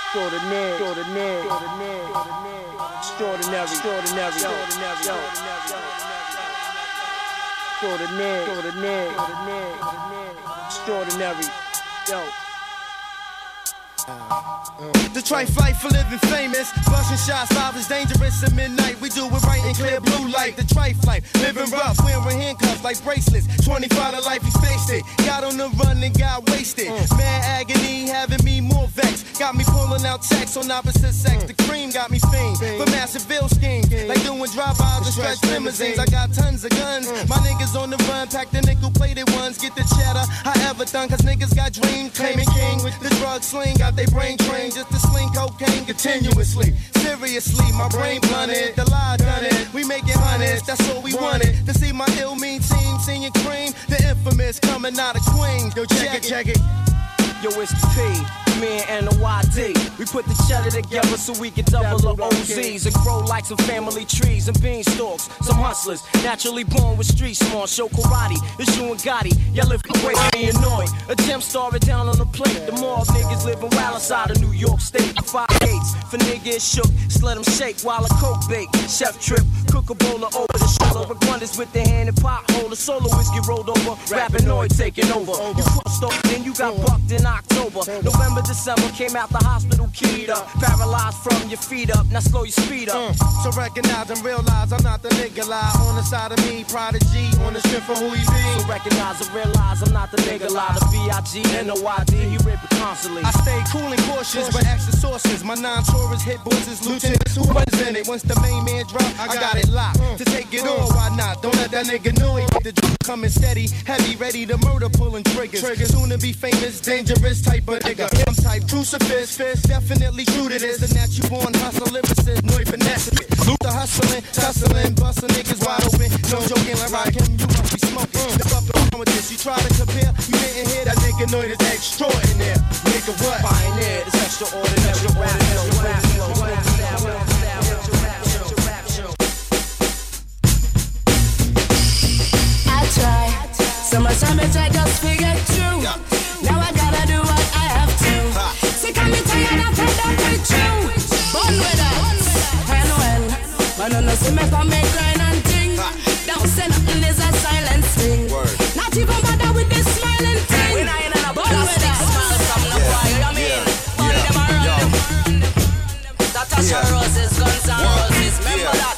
Extraordinary. Yo. The trife life for living famous. Busting shots, live is dangerous at midnight. We do it right in clear blue light. The trife life, living rough, wearing handcuffs like bracelets. 25 to life, he faced it. Got on the run and got wasted. Mad agony, having me more vexed. Got me pulling out checks on opposite sex. The cream got me fiend for massive bill schemes. Like doing drive-bys and stretch limousines. I got tons of guns. My niggas on the run, pack the nickel-plated ones. Get the cheddar, however done, cause niggas got dreams. Claiming king with the drug sling. Got they brain trained just to sling cocaine continuously. Seriously, my brain blunted. The lie done it. We making hundreds, that's all we wanted. To see my ill mean team, singing cream. The infamous coming out of Queens. Yo, check it. Yo, it's the P, me and the YD. We put the cheddar together so we can double the OZs and grow like some family trees and beanstalks. Some hustlers, naturally born with street smart. Show karate, it's you and Gotti. Y'all live away, be annoyed. A gem star it down on the plate. The more niggas living wild outside of New York State. 5 gates, for niggas shook, just let them shake while a coke bake. Chef trip, cook a bowl of over the shoulder. Wonders with the hand and pothole. The solo whiskey rolled over, Rapinoid taking over. You crossed over, then you got bucked in October. November, December, came out the hospital keyed up. Paralyzed from your feet up, now slow your speed up. So recognize and realize I'm not the nigga lie. On the side of me, Prodigy, on the strip for who he be. So recognize and realize I'm not the nigga lie. The B.I.G. and the Y.D. He rip it constantly. I stay cool and cautious, but extra sources. My non-tourist hit bosses, lieutenants who runs in it. Once the main man drop, I got it locked. To take it on, why not? Don't let that nigga know it. The drop coming steady, heavy, ready to murder, pulling triggers. Soon to be famous, dangerous type of nigga. I'm type crucifix, definitely true to this. The natural born hustle lyricist, no finesse it. The hustling, tussling, busting niggas wide open. No joking, like rockin', you must be smoking. Step up the with this, you try to compare, you didn't hear that nigga know it's extraordinary. Nigga what? Pioneer, it's extraordinary. Rap show. I try, so much time I try just to get through. Now I gotta do what I have to. Sick of me tired of fed up with you. Born with us, and when man no see me come me grind and ting. Don't say nothing is a silent thing. Not even bother with this smiling thing. When I ain't on a plastic smile from the choir, you mean? Burn them around them. That touch your roses, guns and roses. Remember that?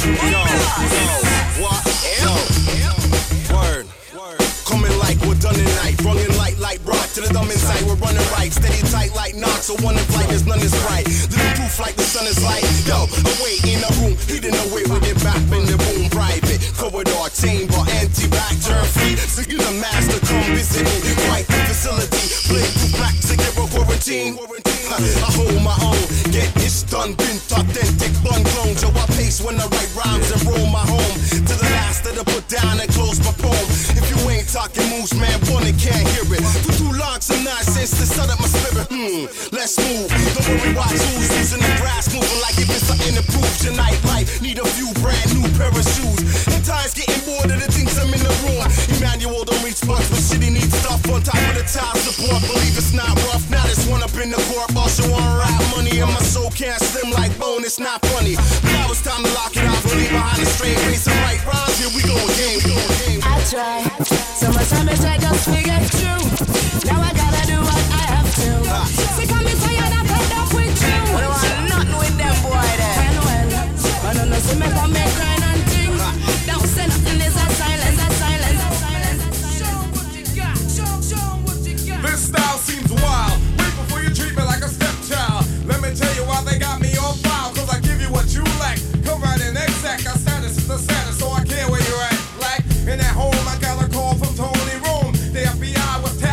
Word. Coming like we're done tonight. Running like rock to the dumb inside. We're running right, steady tight like knocks. So one in flight, there's none is right. Little proof like the sun is light. Yo, away in a room, hidden away with your back in the room. Private corridor, chamber, anti-back, turn free. So you the master, come visit me. Quite the facility, blink to back, secure quarantine. I hold my own, get this done, been authentic, bun clones. Yo, I pace when I write rhymes and roll my home. To the last that I put down and close my poem. If you ain't talking moves, man, one and can't hear it. For too long, some nonsense to set up my spirit. Let's move. Don't worry, watch who's using the grass, moving like if it's something that proves your nightlife. Need a few brand new pair of shoes. And times getting bored of the things I'm in the room. Emmanuel don't reach bucks, but shit, he needs stuff on top of the child support. Believe it's not rough. Now this one up in the court, also on rap money, and my soul can't slim like bone. It's not funny. But now it's time to lock it off and leave behind the straight face and right rhymes. Here we go again. I try, so much time I try just to get through. Now I gotta do what I have to. Sick of me tired of fed up with you. I don't want nothing with them boy there. And when man no see me come me grind and ting. Don't say nothing is a silence, a silence, a silence. Show what you got. Show what you got. This style seems wild. Wait before you treat me like a stepchild. Let me tell you why they got me on file. Cause I give you what you lack. Come right in exact. Our status is the saddest, so I care where you're at. Black in that home, I got a call from Tony Rome. The FBI was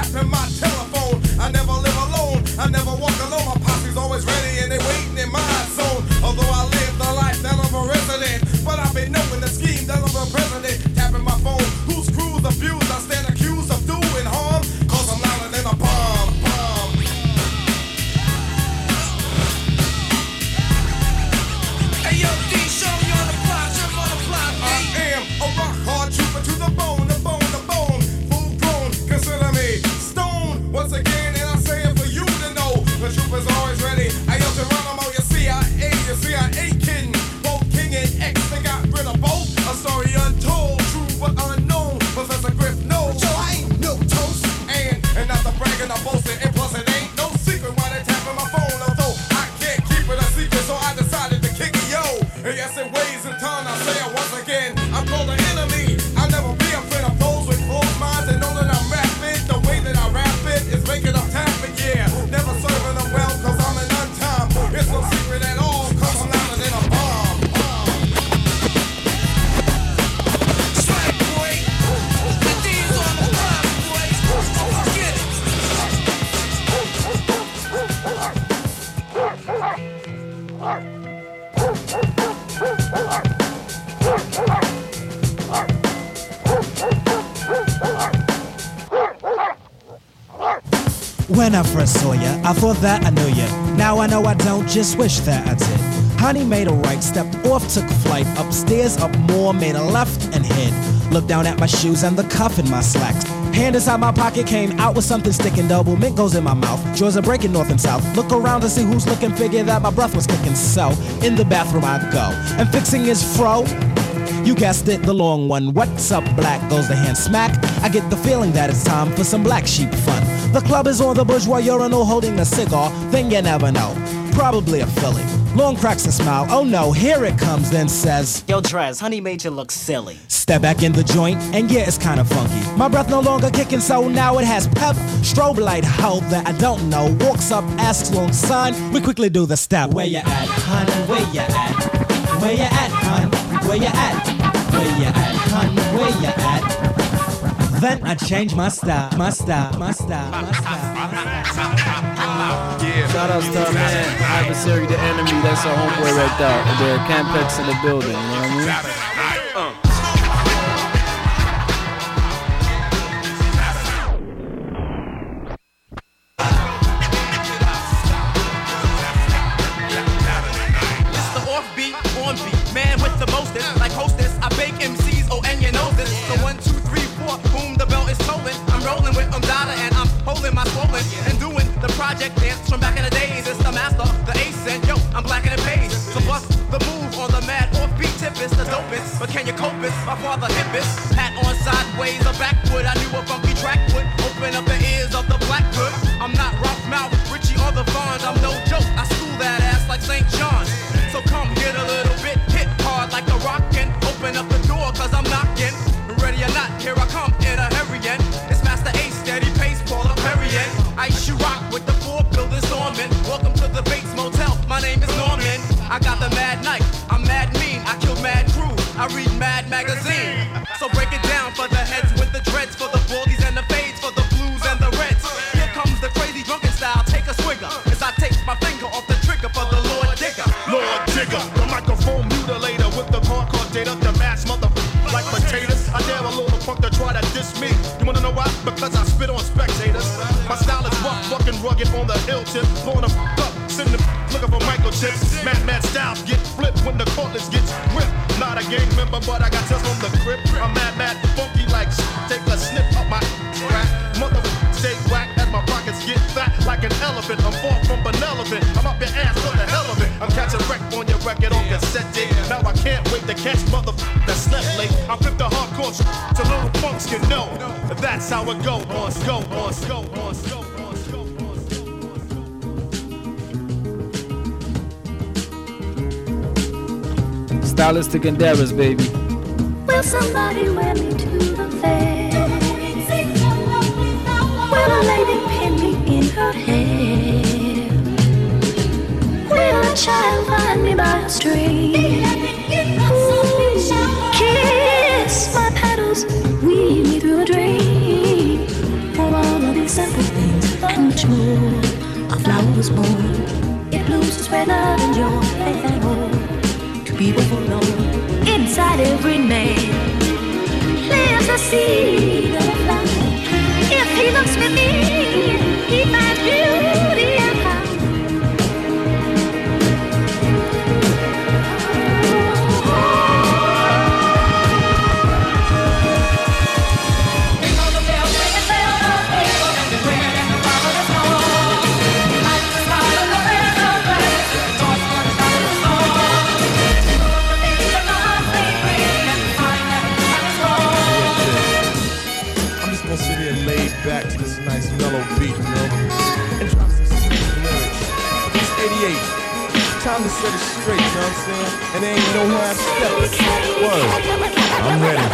When I first saw ya, I thought that I knew ya. Now I know I don't, just wish that I did. Honey made a right, stepped off, took flight. Upstairs, up more, made a left and hid. Looked down at my shoes and the cuff in my slacks. Hand inside my pocket, came out with something sticking. Double mint goes in my mouth. Jaws are breaking north and south. Look around to see who's looking, figure that my breath was kicking. So, in the bathroom I go. And fixing his fro, you guessed it, the long one. What's up, black? Goes the hand smack. I get the feeling that it's time for some black sheep fun. The club is on the bourgeois urinal holding a cigar. Then you never know. Probably a Philly. Long cracks a smile. Oh no, here it comes, then says, Yo, Drez, honey made you look silly. Step back in the joint, and yeah, it's kinda funky. My breath no longer kicking, so now it has pep. Strobe light, how that I don't know. Walks up, asks long son. We quickly do the step. Where you at, hun? Where you at? Where you at, hun? Where you at? Where you at, hun? Where you at? Then I change my style, my style, my style, my style, my style. Shout outs to our man, Adversary the Enemy, that's our homeboy right there. And they're Campex in the building, you know what I mean? It's the offbeat, on beat, man with the mostest. Like hostess, I bake MCs, oh and you know this. So 1, 2, 3, 4, boom, the bell is tolling. I'm rolling with Umdada and I'm holding my swollen and doing the project dance from back in the days. It's the master, the ace, and yo, I'm black in the page. So bust the move on the mad offbeat tip, it's the dopest. But can you cope it? My father hippest. Hat on sideways or backward. I knew a funky track would open up the ears of the black hood. I'm not rough mouth, Richie or the Vaughn. I'm no joke. I school that ass like St. John. So come get a little bit hit hard like a rockin'. Open up the door cause I'm knocking. Ready or not, here I come in a hurricane. It's Master Ace, steady pace, Paul up Perrier. Ice you rock with the 4 builders dormant. Welcome to the Bates Motel, my name is Norman. I got the mad knife, I'm mad mean. I kill mad crew, I read Mad Magazine. So break it down for the heads with the dreads, for the baldies and the fades, for the blues and the reds. Here comes the crazy drunken style, take a swigger. As I take my finger off the trigger for the Lord Digger. Lord Digger, the microphone mutilator with the hardcore data, the mass motherfucker like potatoes. I dare a little punk to try to diss me. You wanna know why? Because I spit on spectators. My style is rough, fucking rugged on the hill tip. Blowing the up, sitting the looking for microchips. Mad styles get flipped when the cordless gets ripped. Not a gang member, but I got just on the grip. I'm mad, funky like take a snip up my crack. Motherfucker, stay whack as my pockets get fat like an elephant. I'm far from benevolent. I'm up your ass for the hell of it. I'm catching wreck on your record on cassette tape. Now I can't wait to catch motherfucker that slept late. I flip the hardcore so little punks can know. That's how it go on, go on, go on, go on. Stylistic endeavors, baby. Will somebody wear me to the fair? Will a lady pin me in her hair? Will a child find me by a stream? Kiss my petals, weave me through a dream. For all of these simple things and much more, a flower was born. It blooms to spread love and joy, faith and hope to people forlorn. Inside every man lives a seed of a flower. If he looks with me, he finds beauty and power. Back to this nice mellow beat, you know, and drop some simple lyrics. It's 88. Time to set it straight, you know what I'm saying? And there ain't no half steps. Word. I'm ready.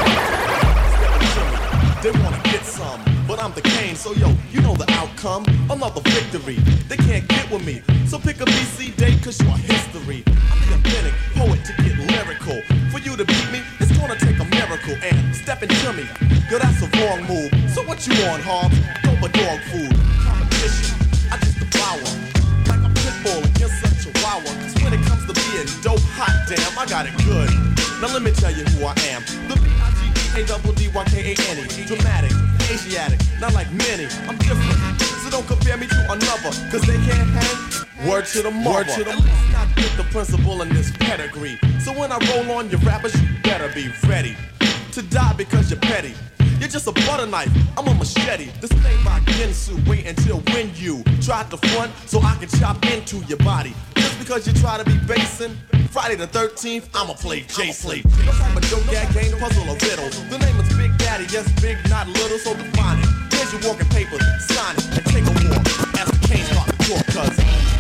They wanna get some, but I'm the Kane, so yo, you know the outcome. Another victory. They can't get with me, so pick a BC date, cause you're history. I'm the authentic poet to get lyrical. For you to beat me, it's gonna take a miracle. And step into me, yo, that's a wrong move. So what you on, Hobbs? Dope or dog food? Competition, I just devour. Like a pit bull against a chihuahua. Cause when it comes to being dope, hot damn, I got it good. Now let me tell you who I am. The B-I-G-A-double-D-Y-K-A-N-E. Dramatic, Asiatic, not like many. I'm different. So don't compare me to another, cause they can't hang. Word to the mother. Let's not get the principle in this pedigree. So when I roll on your rappers, you better be ready to die because you're petty. You're just a butter knife, I'm a machete. This ain't my Ginsu, wait until when you try to front so I can chop into your body. Just because you try to be basing, Friday the 13th, I'ma play Jason. No type of joke, gag, game, puzzle, or riddle. The name is Big Daddy, yes, big, not little, so define it. Here's your walking papers, sign it, and take a walk. As the Kane start to talk, cuz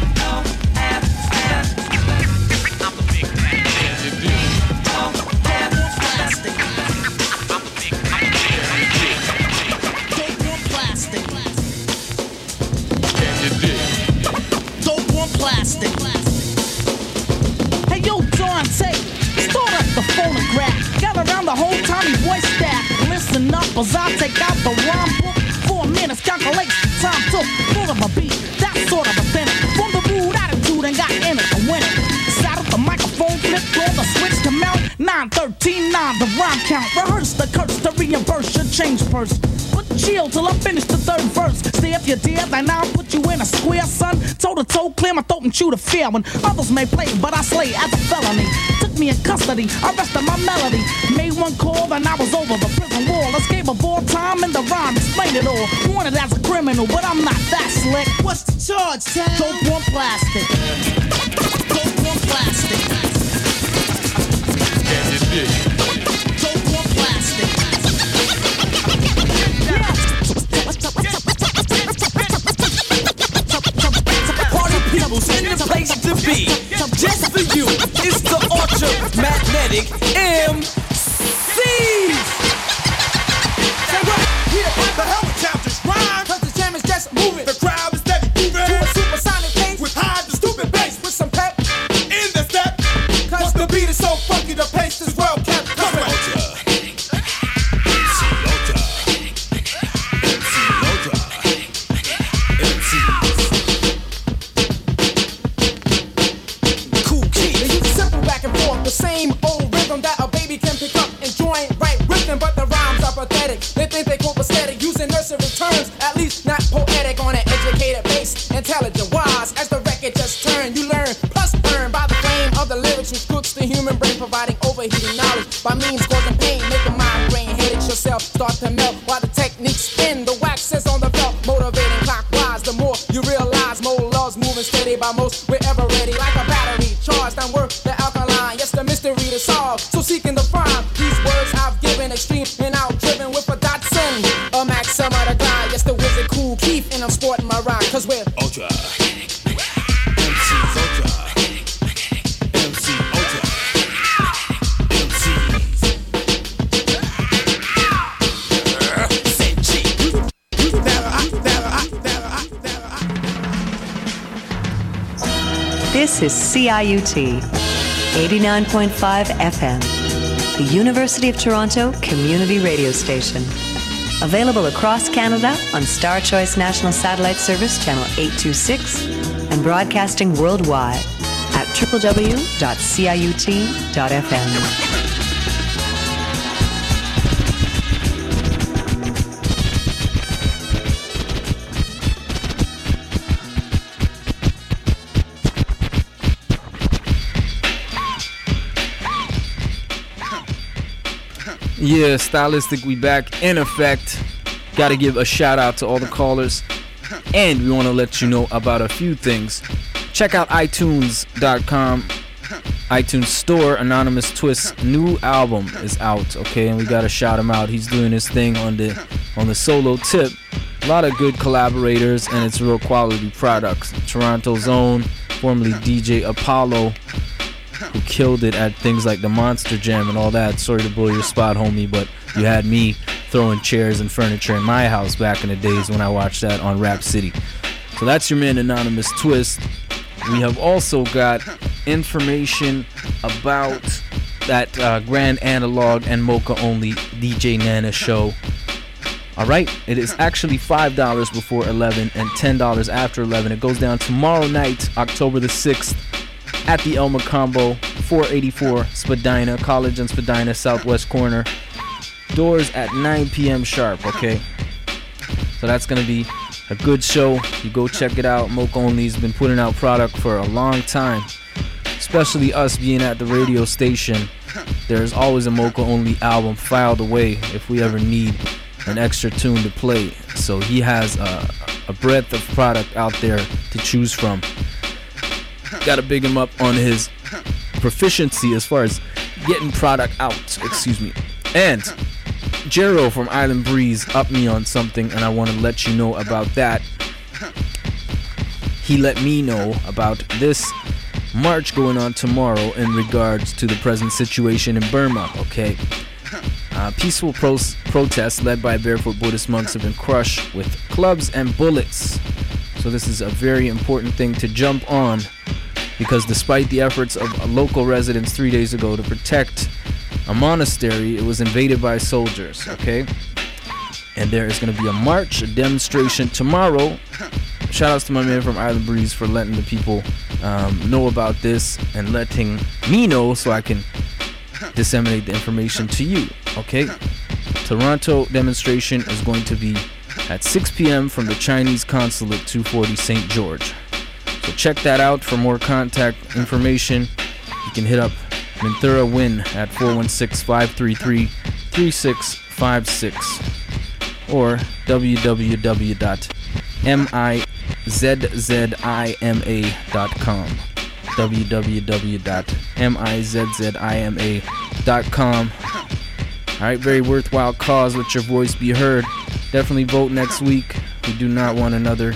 I'm the Big Daddy. Yes, you do. Plastic. Hey yo, Dante, start up the phonograph. Gather around the whole Tommy boy staff. Listen up as I take out the rhyme book. 4 minutes, calculate the time took. Full of a beat, that's sort of authentic. From the rude attitude and got in it to win it. Saddle the microphone, flip, throw the switch to mount. 9, 13, 9, the rhyme count. Rehearse the curse to reimburse your change purse. But chill till I finish the third verse. Stay if you dare, then I'll put you in a square, son. Toe to toe, clear my throat and chew the fear. When others may play, but I slay as a felony. Took me in custody, arrested my melody. Made one call, then I was over the prison wall. Escape of all time in the rhyme, explain it all. Wanted as a criminal, but I'm not that slick. What's the charge, Tom? Dope on plastic. Dope on plastic. Yes, it did. Dope on plastic. In the place to be, just for you, it's the Ultramagnetic MC. Say what? Here, the hell with chapters rhyme, cause the jam is just moving. The crowd is steady moving to a supersonic pace with high the stupid bass with some pep in the step. Cause the beat is so funky, the pace is well kept. Come on. Same old rhythm that a baby can pick up and join right with them, but the rhymes are pathetic. They think they cope aesthetic, using nursery terms, at least not poetic on an educated base. Intelligent, wise, as the record just turned, you learn, plus earn by the flame of the lyrics, which cooks the human brain, providing overheating knowledge by means causing pain, making migraine headaches yourself start to melt while the techniques spin. The wax is on the belt, motivating clockwise. The more you realize, more love's moving steady by most. We're ever ready, like a battery charged and work the alkaline. Yes, the mystery to solve. So seeking the prime, these words I've given extreme and out driven with a Datsun, a Maxima the guy. Yes, the wizard Cool Keith, and I'm sporting my rhyme, cause we're Ultra. MC Ultra. MC Ultra. This is CIUT 89.5 FM, the University of Toronto Community Radio Station. Available across Canada on Star Choice National Satellite Service Channel 826 and broadcasting worldwide at www.ciut.fm. Yeah, Stylistic, we back in effect. Gotta give a shout out to all the callers. And we want to let you know about a few things. Check out iTunes.com. iTunes Store. Anonymous Twist's new album is out, okay? And we gotta shout him out. He's doing his thing on the solo tip. A lot of good collaborators, and it's real quality products. Toronto's own, formerly DJ Apollo, who killed it at things like the Monster Jam and all that. Sorry to blow your spot, homie, but you had me throwing chairs and furniture in my house back in the days when I watched that on Rap City. So that's your man, Anonymous Twist. We have also got information about that Grand Analog and Mocha Only DJ Nana show. Alright, it is actually $5 before 11 and $10 after 11. It goes down tomorrow night, October the 6th. At the Elma Combo, 484 Spadina, College and Spadina, Southwest Corner. Doors at 9 p.m. sharp, okay? So that's going to be a good show. You go check it out. Mocha Only's been putting out product for a long time, especially us being at the radio station. There's always a Mocha Only album filed away if we ever need an extra tune to play. So he has a breadth of product out there to choose from. Gotta big him up on his proficiency as far as getting product out. Excuse me. And Jero from Island Breeze upped me on something, and I want to let you know about that. He let me know about this march going on tomorrow in regards to the present situation in Burma, okay? Peaceful protests led by barefoot Buddhist monks have been crushed with clubs and bullets. So this is a very important thing to jump on, because despite the efforts of local residents 3 days ago to protect a monastery, it was invaded by soldiers, okay? And there is going to be a march, a demonstration tomorrow. Shout outs to my man from Island Breeze for letting the people know about this and letting me know so I can disseminate the information to you, okay? Toronto demonstration is going to be at 6 p.m. from the Chinese Consulate, 240 St. George. So check that out. For more contact information, you can hit up Minthura Win at 416-533-3656 or www.mizzima.com www.mizzima.com. Alright, very worthwhile cause. Let your voice be heard. Definitely vote next week. We do not want another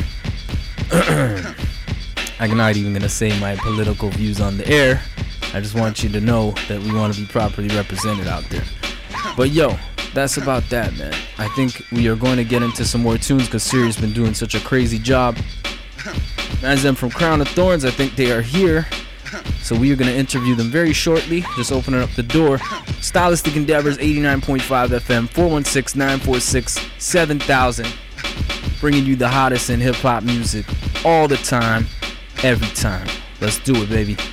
I'm not even going to say my political views on the air. I just want you to know that we want to be properly represented out there. But yo, that's about that, man. I think we are going to get into some more tunes because Sirius been doing such a crazy job. As them from Crown of Thorns, I think they are here. So we are going to interview them very shortly. Just opening up the door. Stylistic Endeavors, 89.5 FM, 416-946-7000. Bringing you the hottest in hip-hop music all the time, every time. Let's do it, baby.